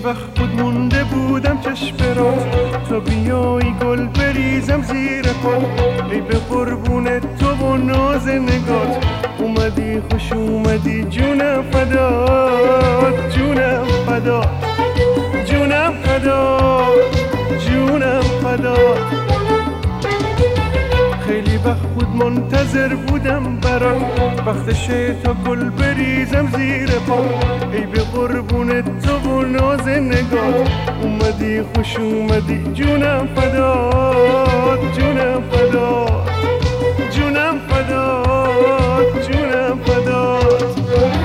وقت بود مونده بودم چشم برات، تا بیایی گل بریزم زیر پا. ای به قربون تو و ناز نگات، اومدی خوش اومدی جونم فدات، جونم فدات، جونم فدات، جونم فدات. خیلی وقت بود منتظر بودم برات، وقتشه تا گل بریزم زیر پا. ای به قربون تو و ناز نگات، اومدی خوش اومدی جونم فدات، جونم فدات، جونم فدات، جونم فدات.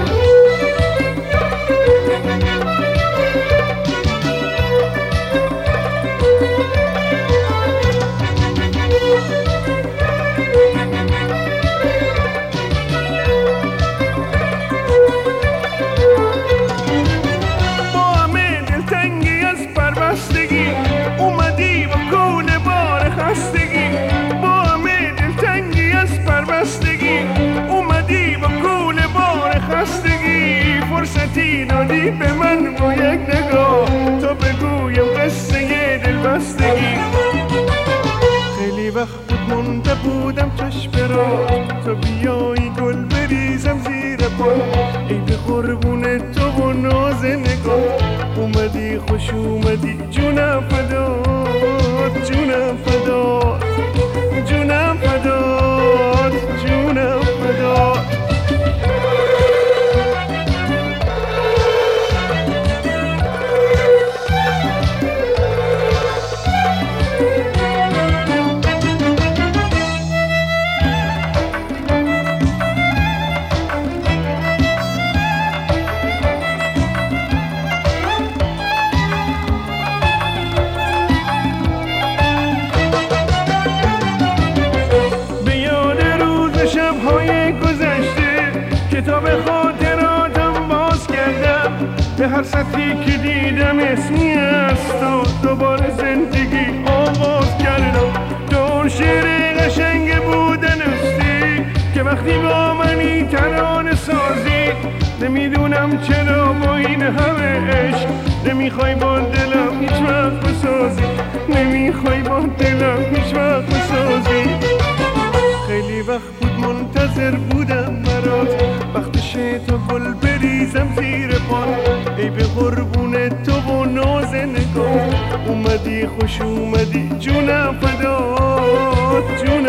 اومدی با کول بار خستگی، با همه دلتنگی از پربستگی. اومدی با کول بار خستگی، فرصتی دادی به من با یک نگاه تا بگویم قصه دلبستگی. خیلی وقت بود مونده بودم چشم برات، تا بیایی گل بریزم زیر پا. ای به قربون تو و ناز نگاه، اومدی خوش اومدی جونم فدات، جونم فدات، جونم فدات، جونم فدات. شب‌های گذشته کتاب خاطراتم باز کردم، به هر سطری که دیدم اسمی است و دوباره زندگی آغاز کردم. تو شعر قشنگ بودن استی که وقتی با منی ترانه سازی، نمیدونم چرا با این همه عشق نمیخوای با دلم هیچ وقت بسازی، نمیخوای با دلم هیچ وقت بسازی. خیلی وقت بود منتظر بودم برات، وقتشه تا گل بریزم زیر پا. ای به قربون تو و ناز نگاه، اومدی خوش اومدی جونم فدات، جونم